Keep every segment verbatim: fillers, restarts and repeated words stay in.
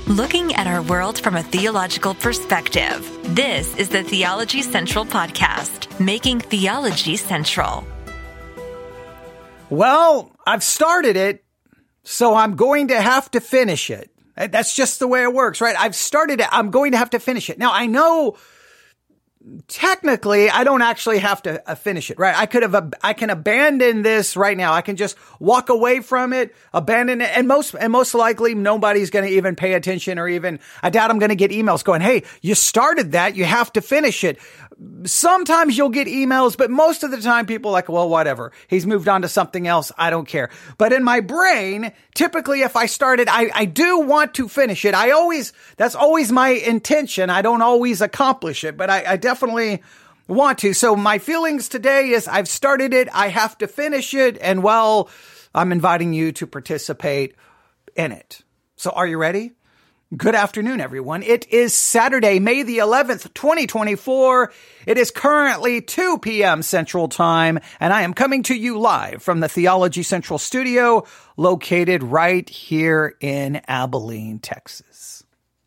Looking at our world from a theological perspective. This is the Theology Central Podcast, making theology central. Well, I've started it, so I'm going to have to finish it. That's just the way it works, right? I've started it. I'm going to have to finish it. Now, I know technically I don't actually have to uh, finish it, right? I could have, uh, I can abandon this right now. I can just walk away from it, abandon it. And most, and most likely nobody's going to even pay attention or even, I doubt I'm going to get emails going, hey, you started that. You have to finish it. Sometimes you'll get emails, but most of the time people are like, well, whatever. He's moved on to something else. I don't care. But in my brain, typically if I started, I, I do want to finish it. I always, that's always my intention. I don't always accomplish it, but I, I definitely want to. So my feelings today is I've started it. I have to finish it. And well, I'm inviting you to participate in it. So are you ready? Good afternoon, everyone. It is Saturday, May the eleventh, twenty twenty-four. It is currently two p.m. Central Time, and I am coming to you live from the Theology Central studio located right here in Abilene, Texas.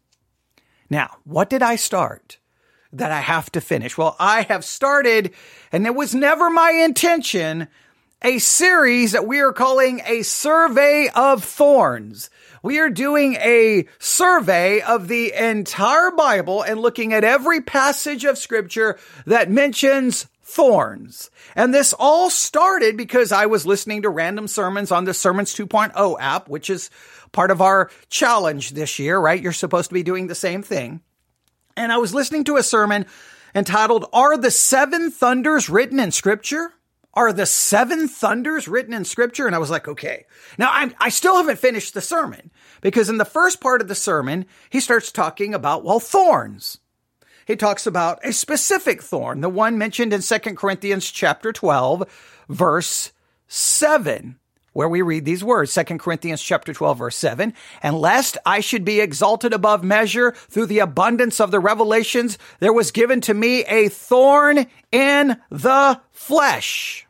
Now, what did I start that I have to finish? Well, I have started, and it was never my intention, a series that we are calling a Survey of Thorns. We are doing a survey of the entire Bible and looking at every passage of scripture that mentions thorns. And this all started because I was listening to random sermons on the Sermons two point oh app, which is part of our challenge this year, right? You're supposed to be doing the same thing. And I was listening to a sermon entitled, Are the Seven Thunders Written in Scripture? Are the seven thunders written in scripture? And I was like, okay. Now, I'm, I still haven't finished the sermon because in the first part of the sermon, he starts talking about, well, thorns. He talks about a specific thorn, the one mentioned in Second Corinthians chapter twelve, verse seven, where we read these words, Second Corinthians chapter twelve, verse seven, and lest I should be exalted above measure through the abundance of the revelations, there was given to me a thorn in the flesh.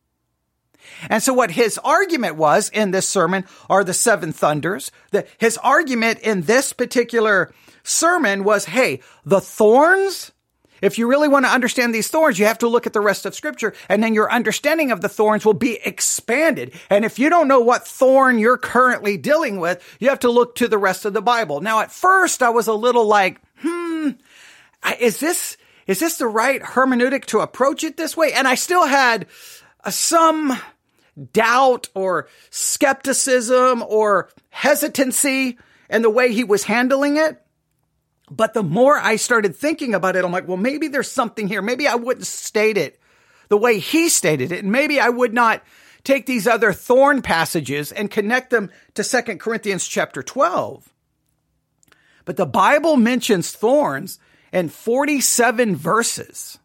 And so what his argument was in this sermon are the seven thunders. The, his argument in this particular sermon was, hey, the thorns, if you really want to understand these thorns, you have to look at the rest of scripture, and then your understanding of the thorns will be expanded. And if you don't know what thorn you're currently dealing with, you have to look to the rest of the Bible. Now, at first, I was a little like, hmm, is this, is this the right hermeneutic to approach it this way? And I still had uh, some doubt or skepticism or hesitancy in the way he was handling it. But the more I started thinking about it, I'm like, well, maybe there's something here. Maybe I wouldn't state it the way he stated it. And maybe I would not take these other thorn passages and connect them to Second Corinthians chapter twelve. But the Bible mentions thorns in forty-seven verses.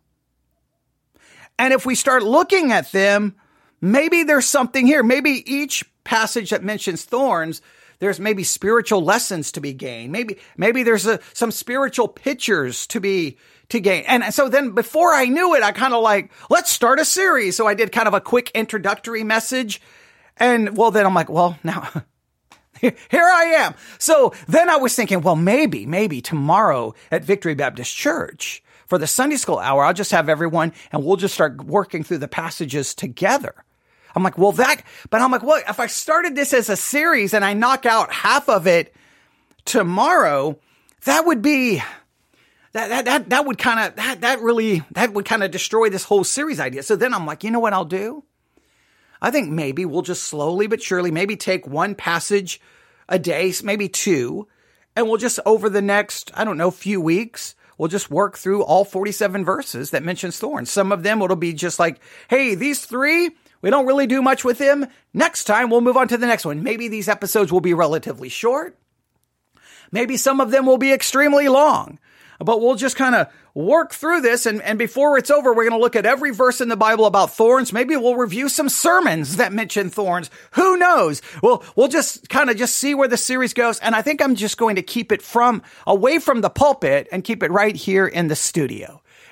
And if we start looking at them, maybe there's something here. Maybe each passage that mentions thorns, there's maybe spiritual lessons to be gained. Maybe, maybe there's a, some spiritual pictures to be, to gain. And so then before I knew it, I kind of like, let's start a series. So I did kind of a quick introductory message. And well, then I'm like, well, now here I am. So then I was thinking, well, maybe, maybe tomorrow at Victory Baptist Church for the Sunday school hour, I'll just have everyone and we'll just start working through the passages together. I'm like, well, that, but I'm like, well, if I started this as a series and I knock out half of it tomorrow, that would be, that, that, that, that would kind of, that, that really, that would kind of destroy this whole series idea. So then I'm like, you know what I'll do? I think maybe we'll just slowly but surely maybe take one passage a day, maybe two, and we'll just over the next, I don't know, few weeks, we'll just work through all forty-seven verses that mentions thorns. Some of them it'll be just like, hey, these three, we don't really do much with them. Next time, we'll move on to the next one. Maybe these episodes will be relatively short. Maybe some of them will be extremely long. But we'll just kind of work through this. And, and before it's over, we're going to look at every verse in the Bible about thorns. Maybe we'll review some sermons that mention thorns. Who knows? We'll, we'll just kind of just see where the series goes. And I think I'm just going to keep it from away from the pulpit and keep it right here in the studio.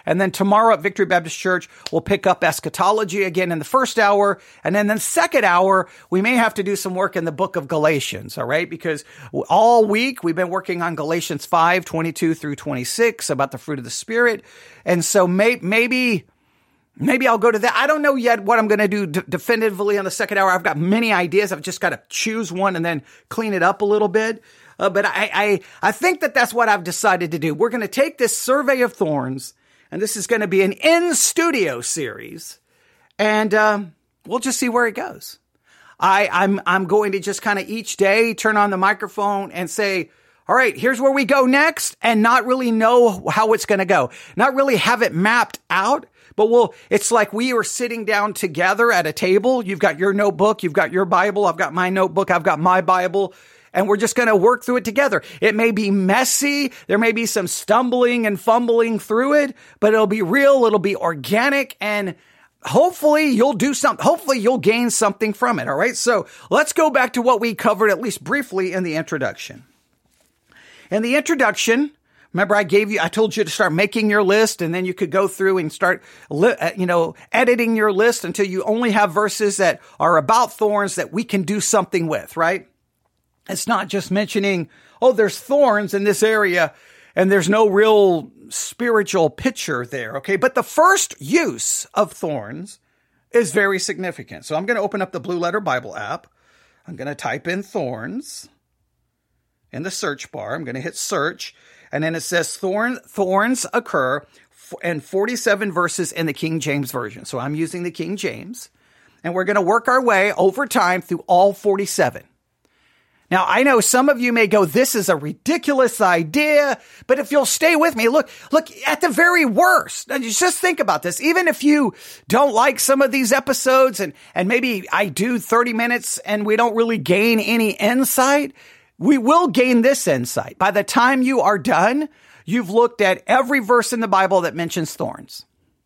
And then tomorrow at Victory Baptist Church, we'll pick up eschatology again in the first hour. And then the second hour, we may have to do some work in the book of Galatians, all right? Because all week we've been working on Galatians five, twenty-two through twenty-six about the fruit of the Spirit. And so may, maybe... Maybe I'll go to that. I don't know yet what I'm going to do d- definitively on the second hour. I've got many ideas. I've just got to choose one and then clean it up a little bit. Uh, but I, I, I think that that's what I've decided to do. We're going to take this Survey of Thorns, and this is going to be an in-studio series, and um, we'll just see where it goes. I, I'm, I'm going to just kind of each day turn on the microphone and say, all right, here's where we go next, and not really know how it's going to go. Not really have it mapped out. But we'll, it's like we are sitting down together at a table. You've got your notebook. You've got your Bible. I've got my notebook. I've got my Bible. And we're just going to work through it together. It may be messy. There may be some stumbling and fumbling through it, but it'll be real. It'll be organic. And hopefully you'll do something. Hopefully you'll gain something from it. All right. So let's go back to what we covered at least briefly in the introduction. In the introduction, remember, I gave you, I told you to start making your list, and then you could go through and start, you know, editing your list until you only have verses that are about thorns that we can do something with, right? It's not just mentioning, oh, there's thorns in this area and there's no real spiritual picture there, okay? But the first use of thorns is very significant. So I'm going to open up the Blue Letter Bible app. I'm going to type in thorns in the search bar. I'm going to hit search. And then it says thorn, thorns occur in forty-seven verses in the King James Version. So I'm using the King James. And we're going to work our way over time through all forty-seven. Now, I know some of you may go, this is a ridiculous idea. But if you'll stay with me, look, look, at the very worst, and just think about this. Even if you don't like some of these episodes, and, and maybe I do thirty minutes and we don't really gain any insight, we will gain this insight. By the time you are done, you've looked at every verse in the Bible that mentions thorns.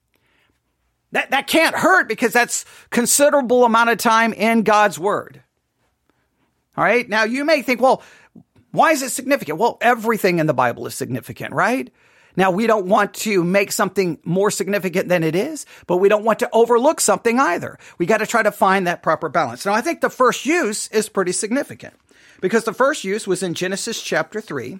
That, that can't hurt, because that's considerable amount of time in God's word. All right. Now you may think, well, why is it significant? Well, everything in the Bible is significant, right? Now we don't want to make something more significant than it is, but we don't want to overlook something either. We got to try to find that proper balance. Now I think the first use is pretty significant, because the first use was in Genesis chapter three.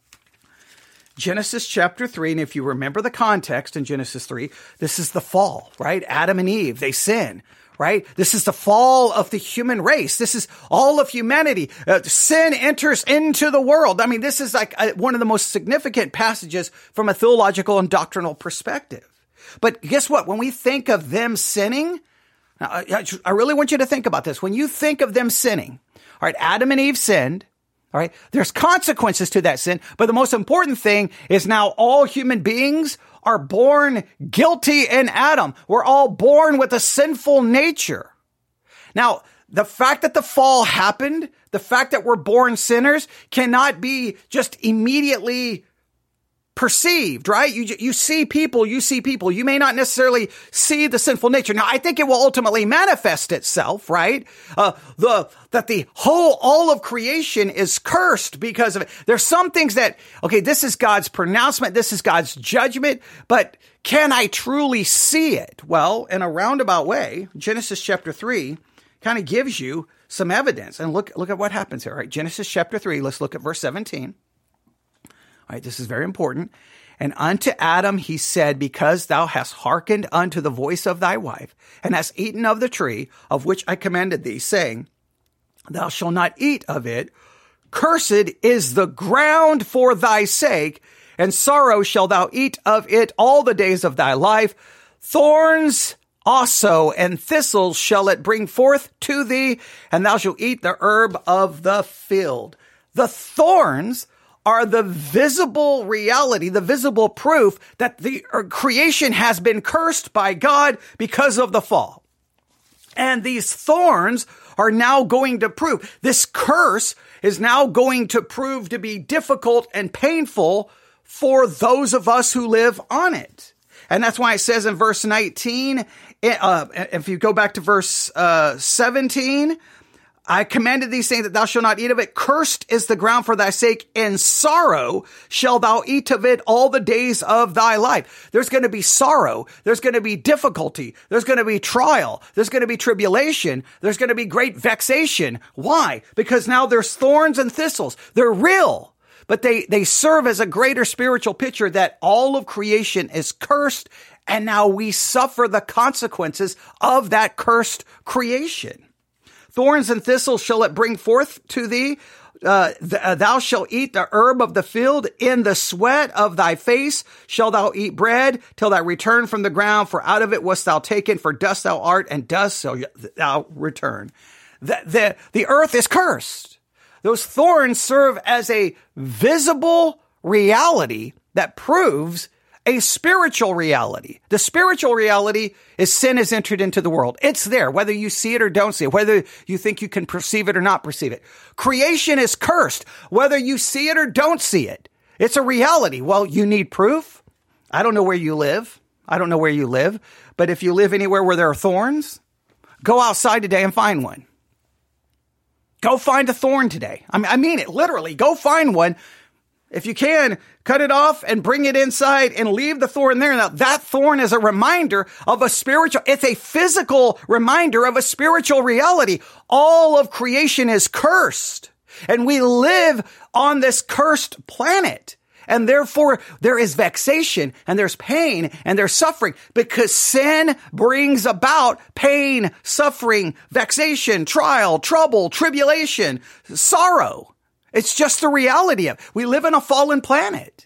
Genesis chapter three, and if you remember the context in Genesis three, this is the fall, right? Adam and Eve, they sin, right? This is the fall of the human race. This is all of humanity. Uh, sin enters into the world. I mean, this is like a, one of the most significant passages from a theological and doctrinal perspective. But guess what? When we think of them sinning, I, I really want you to think about this. When you think of them sinning, all right, Adam and Eve sinned. All right, there's consequences to that sin. But the most important thing is now all human beings are born guilty in Adam. We're all born with a sinful nature. Now, the fact that the fall happened, the fact that we're born sinners, cannot be just immediately perceived, right? You, you see people, you see people. You may not necessarily see the sinful nature. Now, I think it will ultimately manifest itself, right? Uh, the, that the whole, all of creation is cursed because of it. There's some things that, okay, this is God's pronouncement. This is God's judgment, but can I truly see it? Well, in a roundabout way, Genesis chapter three kind of gives you some evidence. And look, look at what happens here, right? Genesis chapter three, let's look at verse seventeen. All right, this is very important. And unto Adam he said, because thou hast hearkened unto the voice of thy wife, and hast eaten of the tree of which I commanded thee, saying, thou shalt not eat of it. Cursed is the ground for thy sake, and sorrow shalt thou eat of it all the days of thy life. Thorns also and thistles shall it bring forth to thee, and thou shalt eat the herb of the field. The thorns are the visible reality, the visible proof that the creation has been cursed by God because of the fall. And these thorns are now going to prove, this curse is now going to prove to be difficult and painful for those of us who live on it. And that's why it says in verse nineteen, uh, if you go back to verse uh, seventeen, I commanded thee, saying that thou shalt not eat of it. Cursed is the ground for thy sake. In sorrow shalt thou eat of it all the days of thy life. There's going to be sorrow. There's going to be difficulty. There's going to be trial. There's going to be tribulation. There's going to be great vexation. Why? Because now there's thorns and thistles. They're real, but they, they serve as a greater spiritual picture that all of creation is cursed. And now we suffer the consequences of that cursed creation. Thorns and thistles shall it bring forth to thee. Uh, th- uh, thou shalt eat the herb of the field. In the sweat of thy face shalt thou eat bread till thou return from the ground. For out of it wast thou taken, for dust thou art, and dust shall thou return. The, the, the earth is cursed. Those thorns serve as a visible reality that proves a spiritual reality. The spiritual reality is sin has entered into the world. It's there, whether you see it or don't see it, whether you think you can perceive it or not perceive it. Creation is cursed, whether you see it or don't see it. It's a reality. Well, you need proof. I don't know where you live. I don't know where you live, but if you live anywhere where there are thorns, go outside today and find one. Go find a thorn today. I mean, I mean it literally. Go find one. If you can, cut it off and bring it inside and leave the thorn there. Now, that thorn is a reminder of a spiritual, it's a physical reminder of a spiritual reality. All of creation is cursed, and we live on this cursed planet. And therefore, there is vexation, and there's pain, and there's suffering, because sin brings about pain, suffering, vexation, trial, trouble, tribulation, sorrow. It's just the reality of it. We live on a fallen planet.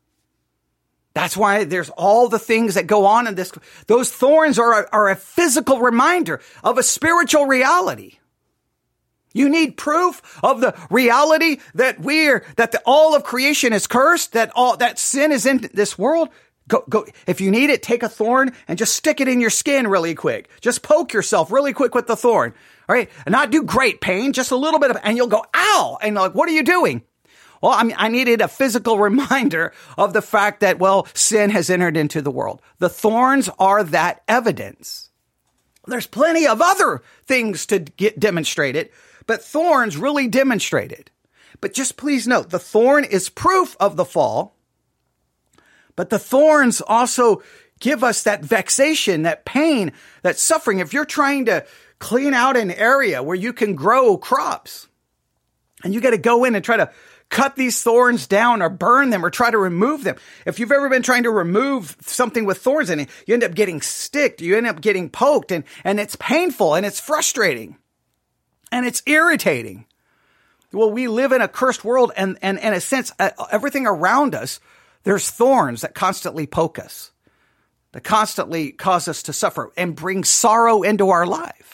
That's why there's all the things that go on in this. Those thorns are a, are a physical reminder of a spiritual reality. You need proof of the reality that we're, that the, all of creation is cursed, that all, that sin is in this world. Go, go. If you need it, take a thorn and just stick it in your skin really quick. Just poke yourself really quick with the thorn. All right. And not do great pain, just a little bit of, and you'll go, ow. And like, what are you doing? Well, I mean, I needed a physical reminder of the fact that, well, sin has entered into the world. The thorns are that evidence. There's plenty of other things to get demonstrated, but thorns really demonstrate it. But just please note, the thorn is proof of the fall, but the thorns also give us that vexation, that pain, that suffering. If you're trying to clean out an area where you can grow crops, and you got to go in and try to cut these thorns down or burn them or try to remove them. If you've ever been trying to remove something with thorns in it, you end up getting sticked, you end up getting poked, and, and it's painful and it's frustrating and it's irritating. Well, we live in a cursed world, and, and, and in a sense, uh, everything around us, there's thorns that constantly poke us, that constantly cause us to suffer and bring sorrow into our life.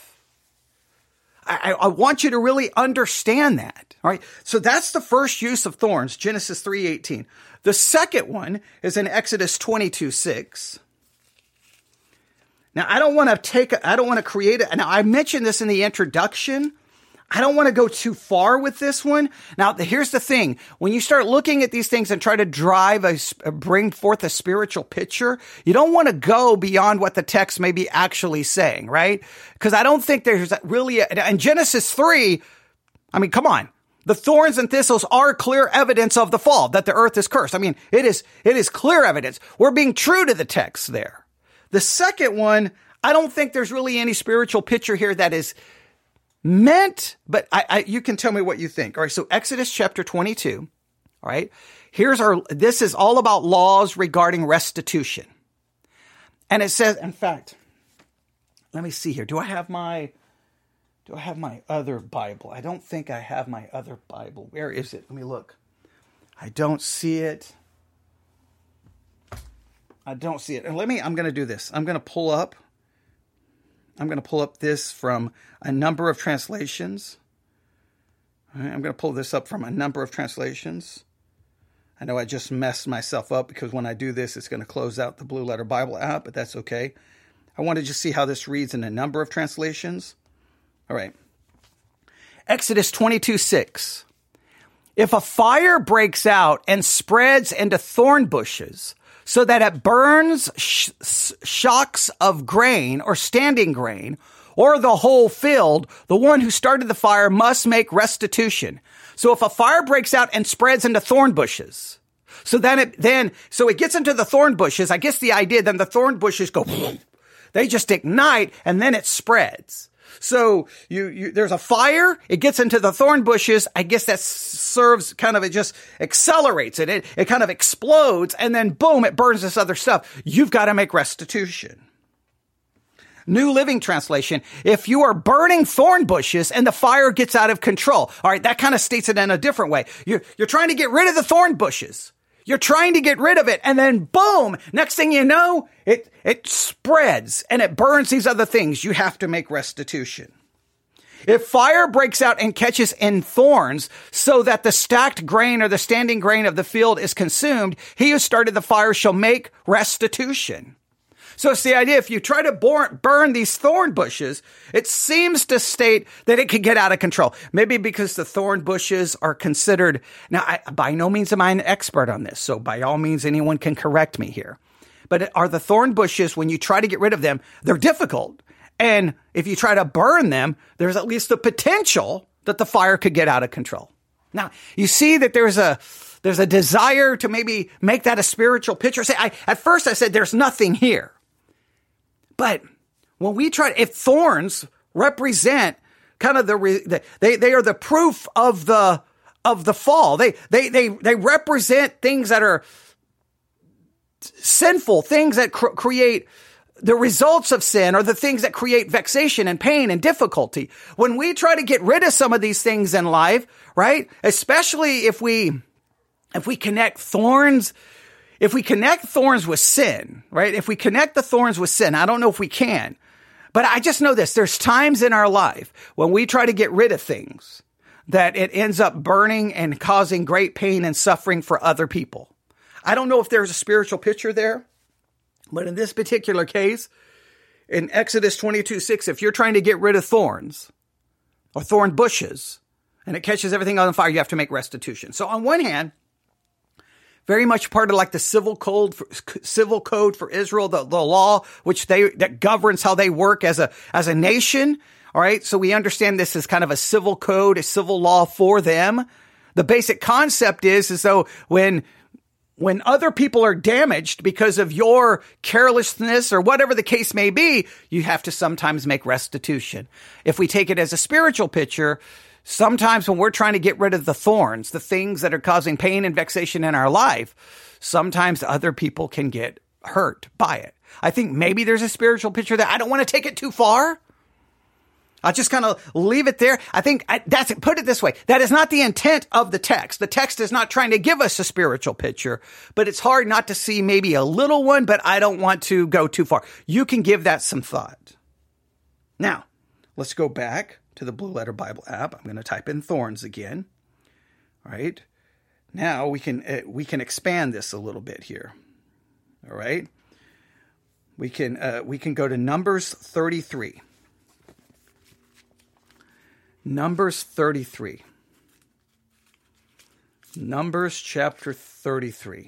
I, I want you to really understand that. All right. So that's the first use of thorns, Genesis three eighteen. The second one is in Exodus twenty-two six. Now, I don't want to take, I don't want to create it. Now, I mentioned this in the introduction. I don't want to go too far with this one. Now, here's the thing. When you start looking at these things and try to drive a, bring forth a spiritual picture, you don't want to go beyond what the text may be actually saying, right? Because I don't think there's really, a, in Genesis three, I mean, come on. The thorns and thistles are clear evidence of the fall, that the earth is cursed. I mean, it is, it is clear evidence. We're being true to the text there. The second one, I don't think there's really any spiritual picture here that is meant, but I, I, you can tell me what you think. All right. So Exodus chapter twenty-two. All right. Here's our, this is all about laws regarding restitution. And it says, in fact, let me see here. Do I have my, do I have my other Bible? I don't think I have my other Bible. Where is it? Let me look. I don't see it. I don't see it. And let me, I'm going to do this. I'm going to pull up. I'm going to pull up this from a number of translations. All right, I'm going to pull this up from a number of translations. I know I just messed myself up because when I do this, it's going to close out the Blue Letter Bible app, but that's okay. I want to just see how this reads in a number of translations. All right. Exodus twenty-two six. If a fire breaks out and spreads into thorn bushes, so that it burns sh- shocks of grain or standing grain, or the whole field, the one who started the fire must make restitution. So if a fire breaks out and spreads into thorn bushes, so then it, then, so it gets into the thorn bushes, I guess the idea, then the thorn bushes go, they just ignite and then it spreads. So you, you, there's a fire, it gets into the thorn bushes. I guess that serves kind of, it just accelerates it. It, it kind of explodes and then boom, it burns this other stuff. You've got to make restitution. New Living Translation, if you are burning thorn bushes and the fire gets out of control. All right, that kind of states it in a different way. You're, you're trying to get rid of the thorn bushes. You're trying to get rid of it. And then boom, next thing you know, it, it spreads and it burns these other things. You have to make restitution. If fire breaks out and catches in thorns so that the stacked grain or the standing grain of the field is consumed, he who started the fire shall make restitution. So it's the idea, if you try to burn these thorn bushes, it seems to state that it could get out of control. Maybe because the thorn bushes are considered, now I, by no means am I an expert on this, so by all means anyone can correct me here. But are the thorn bushes, when you try to get rid of them, they're difficult. And if you try to burn them, there's at least the potential that the fire could get out of control. Now, you see that there's a there's a desire to maybe make that a spiritual picture. Say, I, at first I said there's nothing here. But when we try, if thorns represent kind of the, the they they are the proof of the of the fall. They they they they represent things that are sinful, things that cr- create the results of sin, or the things that create vexation and pain and difficulty. When we try to get rid of some of these things in life, right? Especially if we if we connect thorns. If we connect thorns with sin, right? If we connect the thorns with sin, I don't know if we can, but I just know this. There's times in our life when we try to get rid of things that it ends up burning and causing great pain and suffering for other people. I don't know if there's a spiritual picture there, but in this particular case, in Exodus twenty-two six, if you're trying to get rid of thorns or thorn bushes and it catches everything on fire, you have to make restitution. So on one hand, very much part of like the civil code, for, civil code for Israel, the, the law which they that governs how they work as a as a nation. All right, so we understand this as kind of a civil code, a civil law for them. The basic concept is is though when when other people are damaged because of your carelessness or whatever the case may be, you have to sometimes make restitution. If we take it as a spiritual picture, sometimes when we're trying to get rid of the thorns, the things that are causing pain and vexation in our life, sometimes other people can get hurt by it. I think maybe there's a spiritual picture there. I don't want to take it too far. I'll just kind of leave it there. I think I, that's it. Put it this way. That is not the intent of the text. The text is not trying to give us a spiritual picture, but it's hard not to see maybe a little one, but I don't want to go too far. You can give that some thought. Now, let's go back to the Blue Letter Bible app. I'm going to type in thorns again. All right. Now we can uh, we can expand this a little bit here. All right. We can uh, we can go to Numbers thirty-three. Numbers thirty-three. Numbers chapter thirty-three.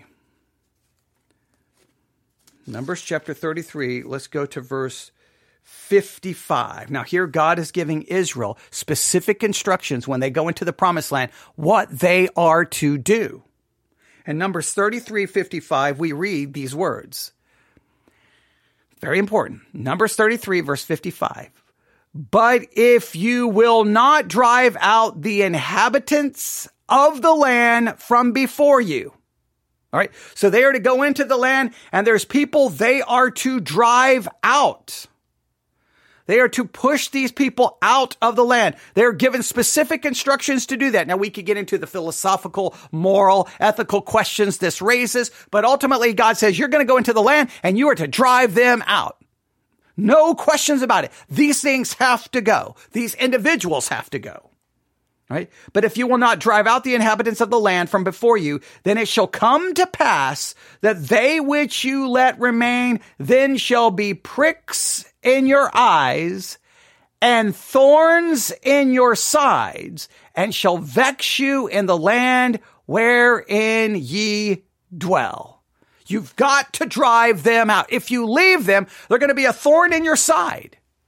Numbers chapter thirty-three. Let's go to verse fifty-five. Now here God is giving Israel specific instructions when they go into the promised land, what they are to do. In Numbers thirty-three fifty-five, we read these words. Very important. Numbers thirty-three verse fifty-five. But if you will not drive out the inhabitants of the land from before you. All right. So they are to go into the land and there's people they are to drive out. They are to push these people out of the land. They're given specific instructions to do that. Now, we could get into the philosophical, moral, ethical questions this raises, but ultimately God says you're going to go into the land and you are to drive them out. No questions about it. These things have to go. These individuals have to go. Right? But if you will not drive out the inhabitants of the land from before you, then it shall come to pass that they which you let remain then shall be pricks in your eyes and thorns in your sides, and shall vex you in the land wherein ye dwell. You've got to drive them out. If you leave them, they're going to be a thorn in your side.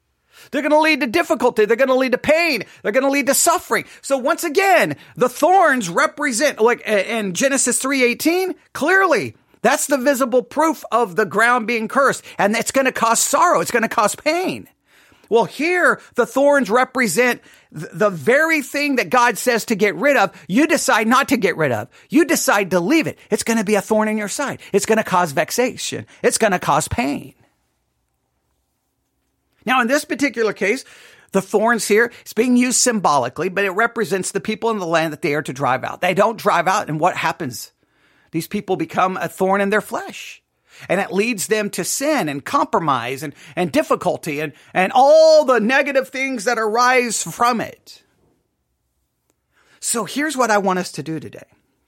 They're going to lead to difficulty. They're going to lead to pain. They're going to lead to suffering. So once again, the thorns represent, like in Genesis three eighteen, clearly, that's the visible proof of the ground being cursed. And it's going to cause sorrow. It's going to cause pain. Well, here, the thorns represent th- the very thing that God says to get rid of. You decide not to get rid of. You decide to leave it. It's going to be a thorn in your side. It's going to cause vexation. It's going to cause pain. Now, in this particular case, the thorns here, it's being used symbolically, but it represents the people in the land that they are to drive out. They don't drive out, and what happens? These people become a thorn in their flesh. And it leads them to sin and compromise and, and difficulty and, and all the negative things that arise from it. So here's what I want us to do today.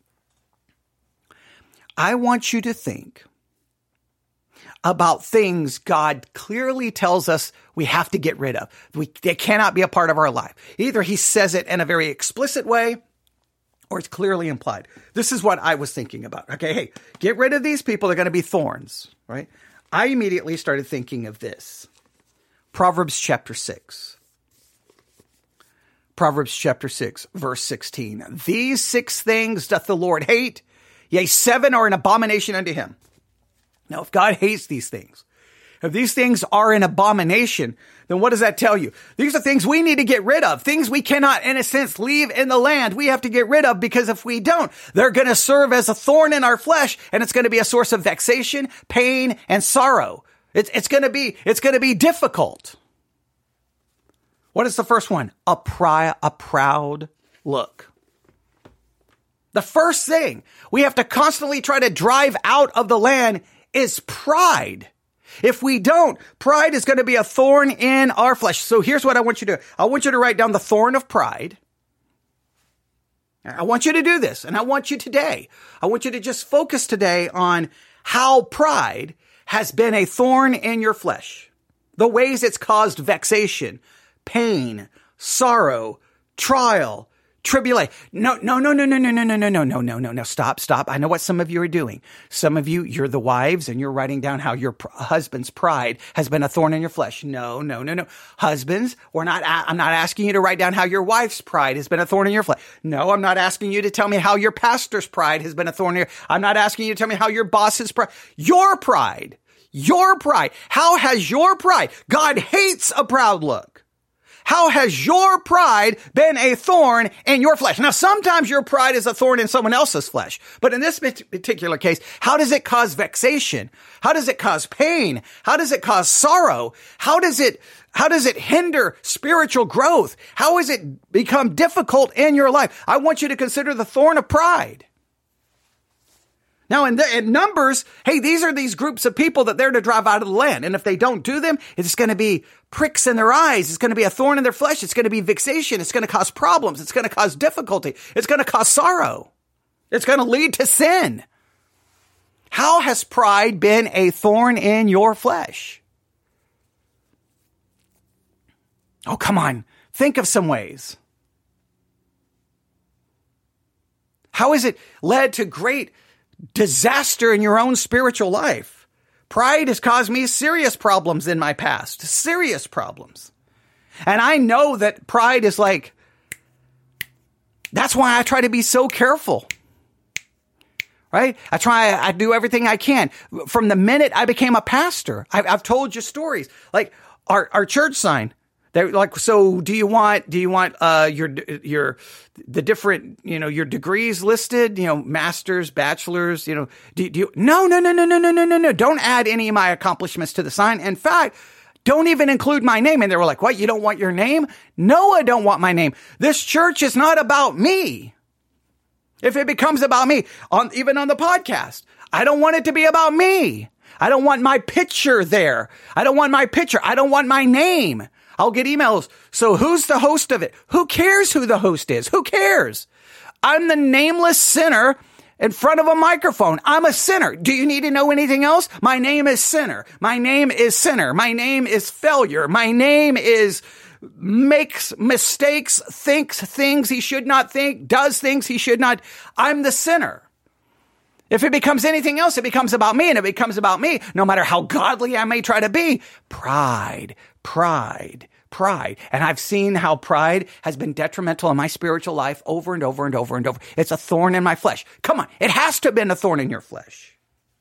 I want you to think about things God clearly tells us we have to get rid of. We, they cannot be a part of our life. Either he says it in a very explicit way, or it's clearly implied. This is what I was thinking about. Okay, hey, get rid of these people. They're going to be thorns, right? I immediately started thinking of this. Proverbs chapter six. Proverbs chapter six, verse sixteen. These six things doth the Lord hate, yea, seven are an abomination unto him. Now, if God hates these things, if these things are an abomination, then what does that tell you? These are things we need to get rid of. Things we cannot, in a sense, leave in the land. We have to get rid of because if we don't, they're going to serve as a thorn in our flesh, and it's going to be a source of vexation, pain, and sorrow. It's, it's going to be, it's going to be difficult. What is the first one? A, pri- a proud look. The first thing we have to constantly try to drive out of the land is pride. If we don't, pride is going to be a thorn in our flesh. So here's what I want you to do. I want you to write down the thorn of pride. I want you to do this, and I want you today. I want you to just focus today on how pride has been a thorn in your flesh. The ways it's caused vexation, pain, sorrow, trial, tribulation. No, no, no, no, no, no, no, no, no, no, no, no, no, no. Stop, stop. I know what some of you are doing. Some of you, you're the wives and you're writing down how your pr- husband's pride has been a thorn in your flesh. No, no, no, no. Husbands, we're not, a- I'm not asking you to write down how your wife's pride has been a thorn in your flesh. No, I'm not asking you to tell me how your pastor's pride has been a thorn in your, I'm not asking you to tell me how your boss's pride, your pride, your pride. How has your pride? God hates a proud look. How has your pride been a thorn in your flesh? Now, sometimes your pride is a thorn in someone else's flesh. But in this particular case, how does it cause vexation? How does it cause pain? How does it cause sorrow? How does it, how does it hinder spiritual growth? How has it become difficult in your life? I want you to consider the thorn of pride. Now, in, the, in Numbers, hey, these are these groups of people that they're to drive out of the land. And if they don't do them, it's going to be pricks in their eyes. It's going to be a thorn in their flesh. It's going to be vexation. It's going to cause problems. It's going to cause difficulty. It's going to cause sorrow. It's going to lead to sin. How has pride been a thorn in your flesh? Oh, come on. Think of some ways. How has it led to great disaster in your own spiritual life? Pride has caused me serious problems in my past, serious problems. And I know that pride is like, that's why I try to be so careful, right? I try, I do everything I can. From the minute I became a pastor, I've, I've told you stories, like our, our church sign. They're like, so do you want, do you want, uh, your, your, the different, you know, your degrees listed, you know, masters, bachelors, you know, do, do you, no, no, no, no, no, no, no, no, no. Don't add any of my accomplishments to the sign. In fact, don't even include my name. And they were like, what? You don't want your name? No, I don't want my name. This church is not about me. If it becomes about me on, even on the podcast, I don't want it to be about me. I don't want my picture there. I don't want my picture. I don't want my name. I'll get emails. So who's the host of it? Who cares who the host is? Who cares? I'm the nameless sinner in front of a microphone. I'm a sinner. Do you need to know anything else? My name is sinner. My name is sinner. My name is failure. My name is makes mistakes, thinks things he should not think, does things he should not. I'm the sinner. If it becomes anything else, it becomes about me, and it becomes about me, no matter how godly I may try to be. Pride, pride, pride. And I've seen how pride has been detrimental in my spiritual life over and over and over and over. It's a thorn in my flesh. Come on. It has to have been a thorn in your flesh.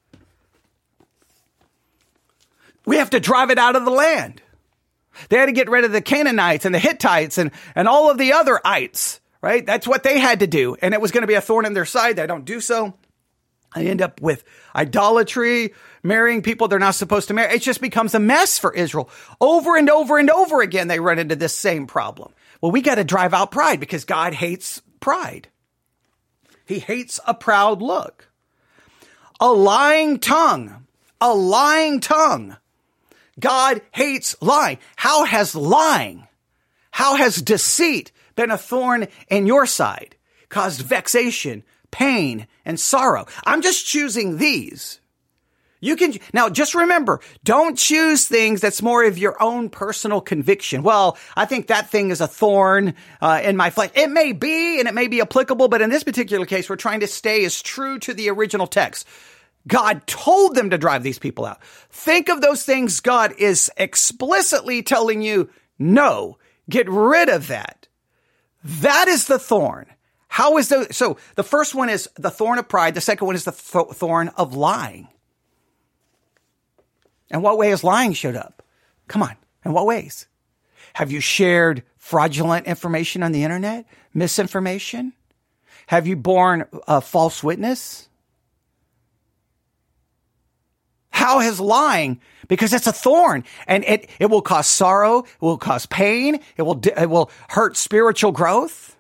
We have to drive it out of the land. They had to get rid of the Canaanites and the Hittites and, and all of the other ites, right? That's what they had to do. And it was going to be a thorn in their side. They don't do so. I end up with idolatry, marrying people they're not supposed to marry. It just becomes a mess for Israel. Over and over and over again, they run into this same problem. Well, we got to drive out pride because God hates pride. He hates a proud look. A lying tongue. A lying tongue. God hates lying. How has lying, how has deceit been a thorn in your side, caused vexation, pain, and sorrow? I'm just choosing these. You can, now just remember, don't choose things that's more of your own personal conviction. Well, I think that thing is a thorn uh, in my flesh. It may be, and it may be applicable, but in this particular case, we're trying to stay as true to the original text. God told them to drive these people out. Think of those things God is explicitly telling you, no, get rid of that. That is the thorn. How is the, so the first one is the thorn of pride. The second one is the th- thorn of lying. And what way has lying showed up? Come on. In what ways? Have you shared fraudulent information on the internet? Misinformation? Have you borne a false witness? How has lying? Because it's a thorn and it, it will cause sorrow. It will cause pain. It will, it will hurt spiritual growth.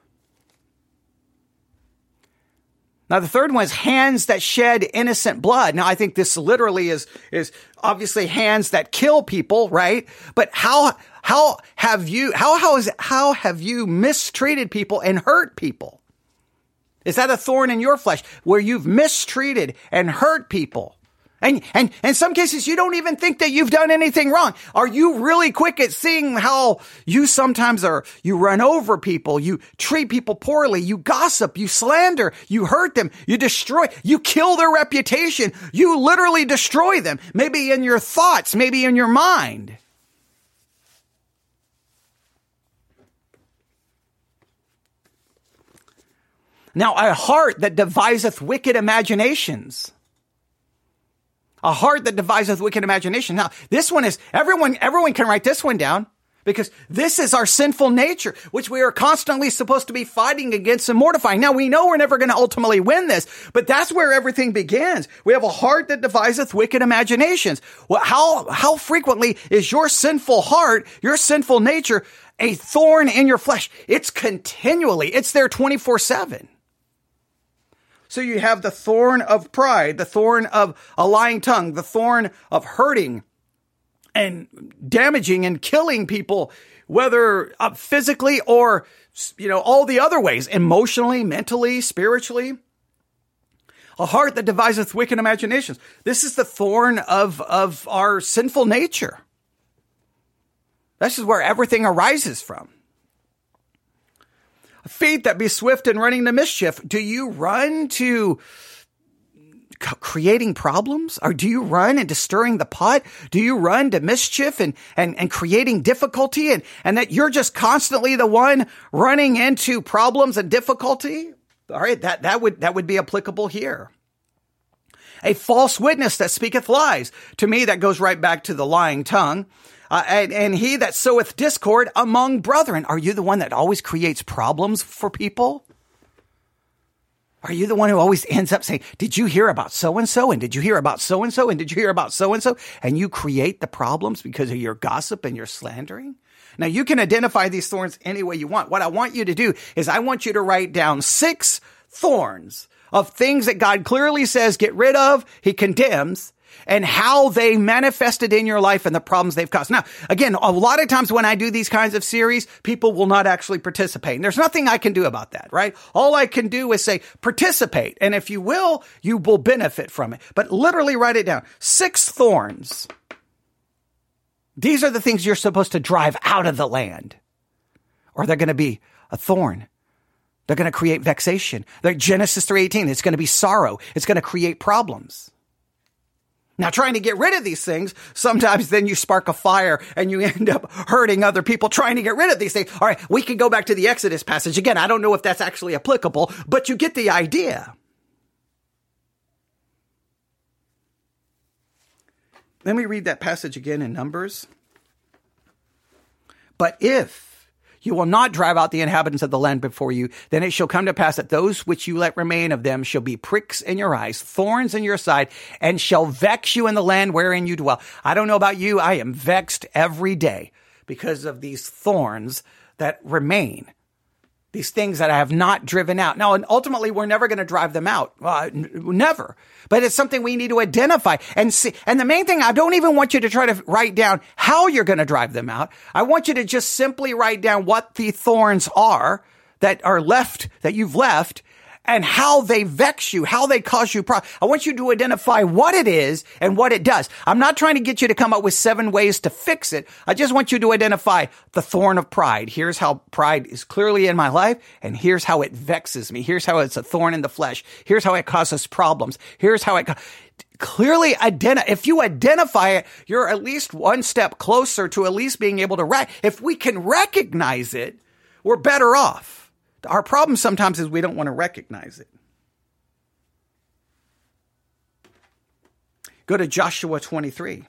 Now, the third one is hands that shed innocent blood. Now, I think this literally is, is obviously hands that kill people, right? But how, how have you, how, how is, how have you mistreated people and hurt people? Is that a thorn in your flesh where you've mistreated and hurt people? And, and, in some cases, you don't even think that you've done anything wrong. Are you really quick at seeing how you sometimes are, you run over people, you treat people poorly, you gossip, you slander, you hurt them, you destroy, you kill their reputation, you literally destroy them, maybe in your thoughts, maybe in your mind. Now, a heart that deviseth wicked imaginations. A heart that deviseth wicked imagination. Now, this one is, everyone, everyone can write this one down because this is our sinful nature, which we are constantly supposed to be fighting against and mortifying. Now, we know we're never going to ultimately win this, but that's where everything begins. We have a heart that deviseth wicked imaginations. Well, how, how frequently is your sinful heart, your sinful nature, a thorn in your flesh? It's continually, it's there twenty-four seven. So you have the thorn of pride, the thorn of a lying tongue, the thorn of hurting and damaging and killing people, whether uh, physically or, you know, all the other ways, emotionally, mentally, spiritually. A heart that deviseth wicked imaginations. This is the thorn of, of our sinful nature. This is where everything arises from. Feet that be swift in running to mischief. Do you run to creating problems? Or do you run into stirring the pot? Do you run to mischief and, and, and creating difficulty and, and that you're just constantly the one running into problems and difficulty? All right, that, that would, that would be applicable here. A false witness that speaketh lies. To me, that goes right back to the lying tongue. Uh, and, and he that soweth discord among brethren. Are you the one that always creates problems for people? Are you the one who always ends up saying, did you hear about so-and-so? And did you hear about so-and-so? And did you hear about so-and-so? And you create the problems because of your gossip and your slandering? Now, you can identify these thorns any way you want. What I want you to do is I want you to write down six thorns of things that God clearly says get rid of, he condemns, and how they manifested in your life and the problems they've caused. Now, again, a lot of times when I do these kinds of series, people will not actually participate. And there's nothing I can do about that, right? All I can do is say, participate. And if you will, you will benefit from it. But literally write it down. Six thorns. These are the things you're supposed to drive out of the land. Or they're going to be a thorn. They're going to create vexation. They're Genesis three eighteen. It's going to be sorrow. It's going to create problems. Now, trying to get rid of these things, sometimes then you spark a fire and you end up hurting other people trying to get rid of these things. All right, we can go back to the Exodus passage. Again, I don't know if that's actually applicable, but you get the idea. Let me read that passage again in Numbers. But if you will not drive out the inhabitants of the land before you, then it shall come to pass that those which you let remain of them shall be pricks in your eyes, thorns in your side, and shall vex you in the land wherein you dwell. I don't know about you. I am vexed every day because of these thorns that remain. These things that I have not driven out. Now, and ultimately, we're never going to drive them out. Uh, n- never. But it's something we need to identify and see. And the main thing, I don't even want you to try to write down how you're going to drive them out. I want you to just simply write down what the thorns are that are left, that you've left, and how they vex you, how they cause you problems. I want you to identify what it is and what it does. I'm not trying to get you to come up with seven ways to fix it. I just want you to identify the thorn of pride. Here's how pride is clearly in my life, and here's how it vexes me. Here's how it's a thorn in the flesh. Here's how it causes problems. Here's how it co- clearly identify. If you identify it, you're at least one step closer to at least being able to rec- if we can recognize it, we're better off. Our problem sometimes is we don't want to recognize it. Go to Joshua twenty-three.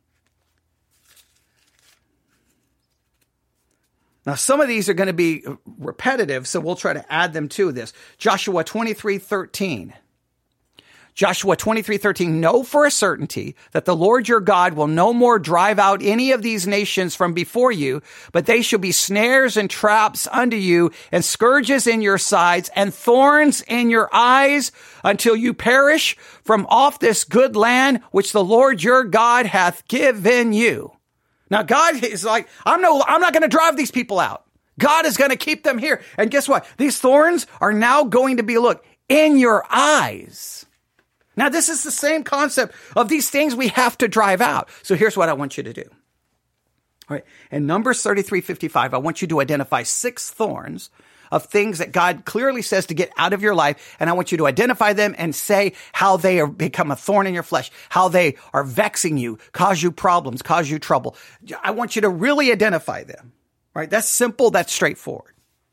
Now, some of these are going to be repetitive, so we'll try to add them to this. Joshua twenty-three thirteen. Joshua twenty-three thirteen, know for a certainty that the Lord your God will no more drive out any of these nations from before you, but they shall be snares and traps unto you, and scourges in your sides, and thorns in your eyes, until you perish from off this good land which the Lord your God hath given you. Now, God is like, I'm no, I'm not going to drive these people out. God is going to keep them here. And guess what? These thorns are now going to be, look, in your eyes. Now, this is the same concept of these things we have to drive out. So here's what I want you to do. All right. In Numbers thirty-three fifty-five, I want you to identify six thorns of things that God clearly says to get out of your life. And I want you to identify them and say how they are become a thorn in your flesh, how they are vexing you, cause you problems, cause you trouble. I want you to really identify them. All right. That's simple. That's straightforward.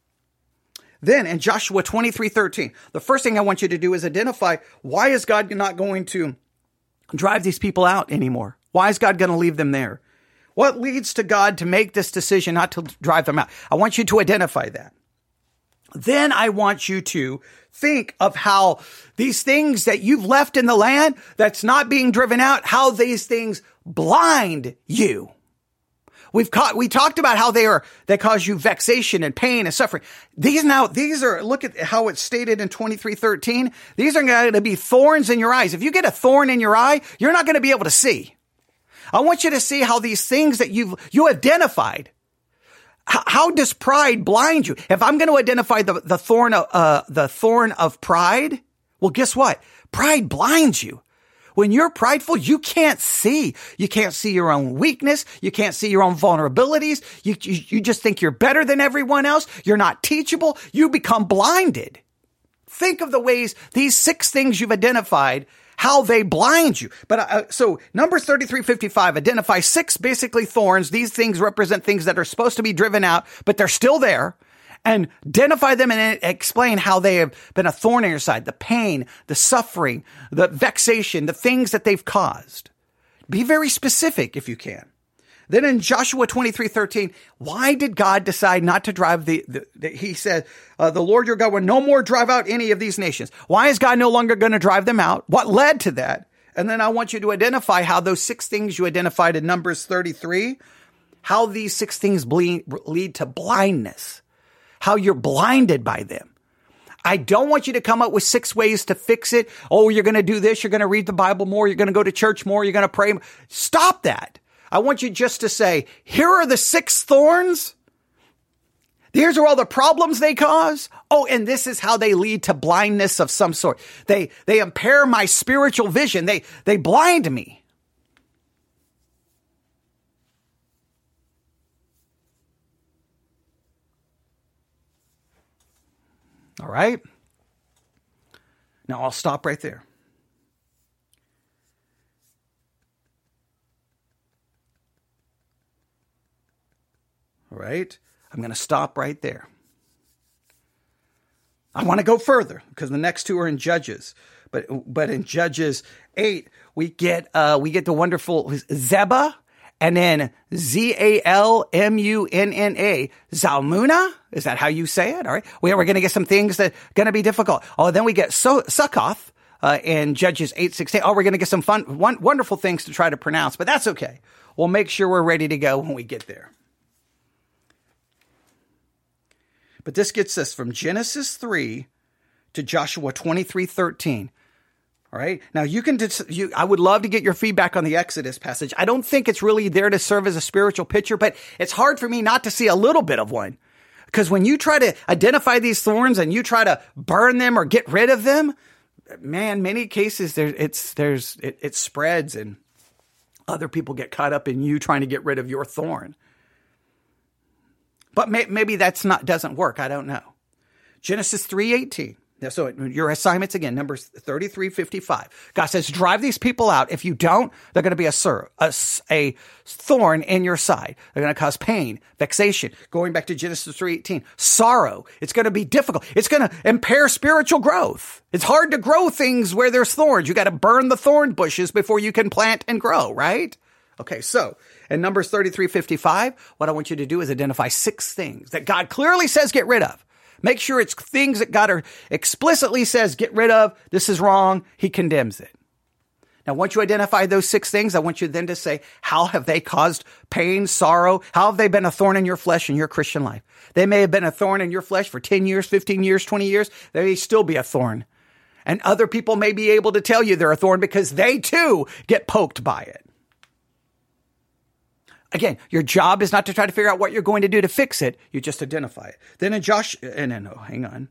Then in Joshua twenty-three thirteen, the first thing I want you to do is identify, why is God not going to drive these people out anymore? Why is God going to leave them there? What leads to God to make this decision not to drive them out? I want you to identify that. Then I want you to think of how these things that you've left in the land that's not being driven out, how these things blind you. We've caught, we talked about how they are, they cause you vexation and pain and suffering. These now, these are, look at how it's stated in twenty-three thirteen. These are going to be thorns in your eyes. If you get a thorn in your eye, you're not going to be able to see. I want you to see how these things that you've, you identified, how, how does pride blind you? If I'm going to identify the, the thorn of, uh, the thorn of pride, well, guess what? Pride blinds you. When you're prideful, you can't see. You can't see your own weakness. You can't see your own vulnerabilities. You, you, you just think you're better than everyone else. You're not teachable. You become blinded. Think of the ways these six things you've identified, how they blind you. But uh, so Numbers thirty-three fifty-five, identify six basically thorns. These things represent things that are supposed to be driven out, but they're still there. And identify them and explain how they have been a thorn in your side, the pain, the suffering, the vexation, the things that they've caused. Be very specific if you can. Then in Joshua twenty-three thirteen, why did God decide not to drive the, the, the he said, uh, the Lord your God will no more drive out any of these nations. Why is God no longer going to drive them out? What led to that? And then I want you to identify how those six things you identified in Numbers thirty-three, how these six things bleed, lead to blindness. How you're blinded by them. I don't want you to come up with six ways to fix it. Oh, you're going to do this. You're going to read the Bible more. You're going to go to church more. You're going to pray. Stop that. I want you just to say, here are the six thorns. Here's all the problems they cause. Oh, and this is how they lead to blindness of some sort. They, they impair my spiritual vision. They, they blind me. All right. Now I'll stop right there. right? I'm going to stop right there. I want to go further because the next two are in Judges. But but in Judges eight, we get uh, we get the wonderful Zebah, and then Z A L M U N N A, Zalmunna. Is that how you say it? All right. We, we're going to get some things that are going to be difficult. Oh, then we get so, Succoth uh, in Judges eight sixteen. Oh, we're going to get some fun, one, wonderful things to try to pronounce, but that's okay. We'll make sure we're ready to go when we get there. But this gets us from Genesis three to Joshua twenty-three thirteen. All right. Now you can, dis- you, I would love to get your feedback on the Exodus passage. I don't think it's really there to serve as a spiritual picture, but it's hard for me not to see a little bit of one. Because when you try to identify these thorns and you try to burn them or get rid of them, man, many cases there, it's, there's, it, it spreads and other people get caught up in you trying to get rid of your thorn. But may, maybe that's not, doesn't work. I don't know. Genesis three eighteen. So your assignments again, Numbers thirty-three fifty-five. God says, drive these people out. If you don't, they're going to be a, sur- a, a thorn in your side. They're going to cause pain, vexation. Going back to Genesis three eighteen, sorrow. It's going to be difficult. It's going to impair spiritual growth. It's hard to grow things where there's thorns. You got to burn the thorn bushes before you can plant and grow, right? Okay, so in Numbers thirty-three fifty-five, what I want you to do is identify six things that God clearly says get rid of. Make sure it's things that God explicitly says, get rid of. This is wrong. He condemns it. Now, once you identify those six things, I want you then to say, how have they caused pain, sorrow? How have they been a thorn in your flesh in your Christian life? They may have been a thorn in your flesh for ten years, fifteen years, twenty years. They may still be a thorn. And other people may be able to tell you they're a thorn because they too get poked by it. Again, your job is not to try to figure out what you're going to do to fix it. You just identify it. Then in Josh, and then, oh, hang on.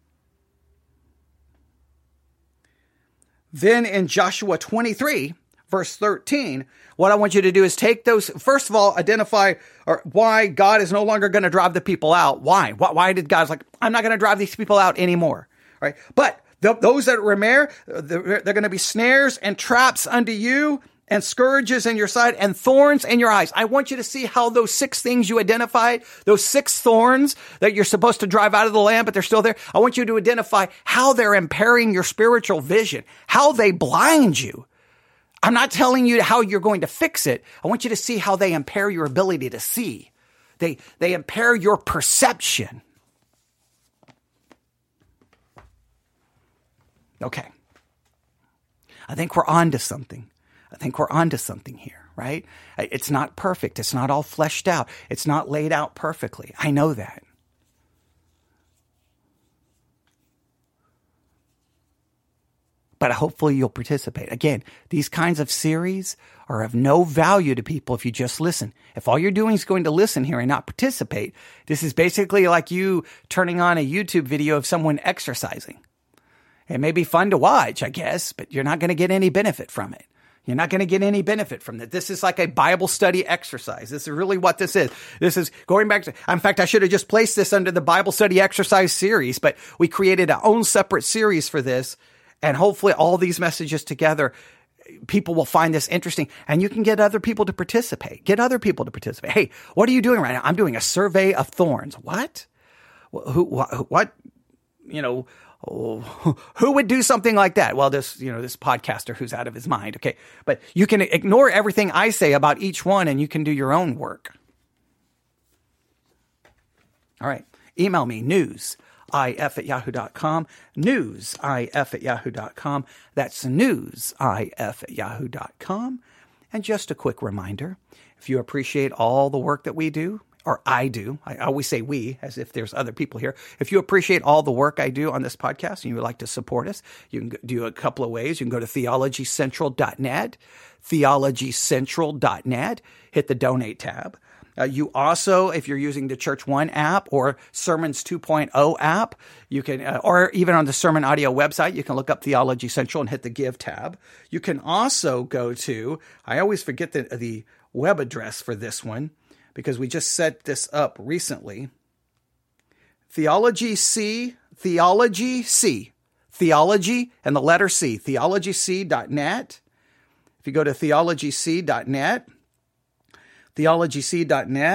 Then in Joshua twenty-three, verse thirteen, what I want you to do is take those, first of all, identify or why God is no longer going to drive the people out. Why? Why, why did God's like, I'm not going to drive these people out anymore. All right. But th- those that remain, they're, they're going to be snares and traps unto you, and scourges in your side, and thorns in your eyes. I want you to see how those six things you identified, those six thorns that you're supposed to drive out of the land, but they're still there. I want you to identify how they're impairing your spiritual vision, how they blind you. I'm not telling you how you're going to fix it. I want you to see how they impair your ability to see. They, they impair your perception. Okay. I think we're on to something. I think we're onto something here, right? It's not perfect. It's not all fleshed out. It's not laid out perfectly. I know that. But hopefully you'll participate. Again, these kinds of series are of no value to people if you just listen. If all you're doing is going to listen here and not participate, this is basically like you turning on a YouTube video of someone exercising. It may be fun to watch, I guess, but you're not going to get any benefit from it. You're not going to get any benefit from that. This is like a Bible study exercise. This is really what this is. This is going back to, in fact, I should have just placed this under the Bible study exercise series, but we created our own separate series for this. And hopefully all these messages together, people will find this interesting, and you can get other people to participate. Get other people to participate. Hey, what are you doing right now? I'm doing a survey of thorns. What? Who, what, you know, Oh, who would do something like that? Well, this, you know, this podcaster who's out of his mind. Okay. But you can ignore everything I say about each one and you can do your own work. All right. Email me newsif at yahoo dot com. newsif at yahoo dot com. That's newsif at yahoo dot com. And just a quick reminder, if you appreciate all the work that we do, or I do. I always say we, as if there's other people here. If you appreciate all the work I do on this podcast and you would like to support us, you can do a couple of ways. You can go to theology central dot net, theology central dot net, hit the donate tab. Uh, you also, if you're using the Church One app or Sermons two point oh app, you can, uh, or even on the Sermon Audio website, you can look up Theology Central and hit the Give tab. You can also go to, I always forget the, the web address for this one, because we just set this up recently. Theology C, Theology C, Theology and the letter C, theology c dot net. If you go to theology c dot net, theology c dot net,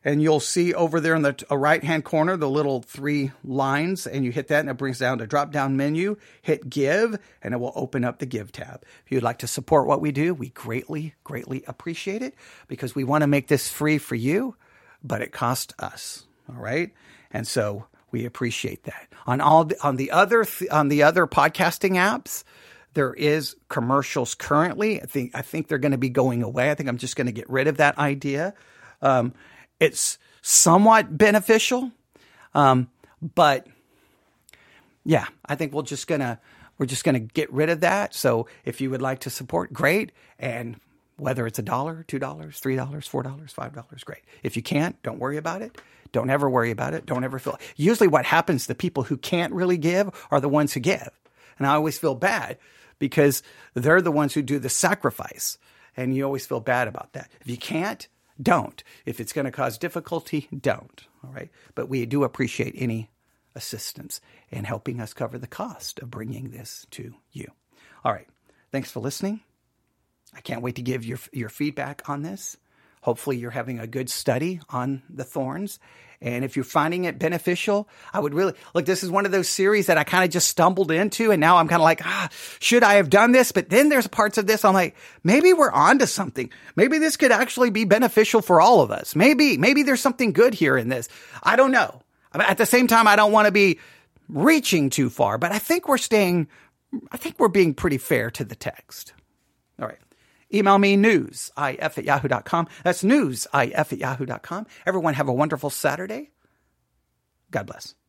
and you'll see over there in the t- right-hand corner, the little three lines, and you hit that, and it brings down the drop-down menu. Hit Give, and it will open up the Give tab. If you'd like to support what we do, we greatly, greatly appreciate it, because we want to make this free for you, but it costs us, all right? And so we appreciate that. On all the, on the other th- on the other podcasting apps, there is commercials currently. I think I think they're going to be going away. I think I'm just going to get rid of that idea. Um, It's somewhat beneficial, um, but yeah, I think we're just gonna we're just gonna get rid of that. So if you would like to support, great, and whether it's a dollar, two dollars, three dollars, four dollars, five dollars, great. If you can't, don't worry about it. Don't ever worry about it. Don't ever feel. Usually, what happens? The people who can't really give are the ones who give, and I always feel bad because they're the ones who do the sacrifice, and you always feel bad about that. If you can't, don't. If it's going to cause difficulty, don't. All right. But we do appreciate any assistance in helping us cover the cost of bringing this to you. All right. Thanks for listening. I can't wait to give your your feedback on this. Hopefully you're having a good study on the thorns. And if you're finding it beneficial, I would really, look, this is one of those series that I kind of just stumbled into. And now I'm kind of like, ah, should I have done this? But then there's parts of this I'm like, maybe we're onto something. Maybe this could actually be beneficial for all of us. Maybe, maybe there's something good here in this. I don't know. At the same time, I don't want to be reaching too far, but I think we're staying, I think we're being pretty fair to the text. All right. Email me newsif at yahoo dot com. That's newsif at yahoo dot com. Everyone have a wonderful Saturday. God bless.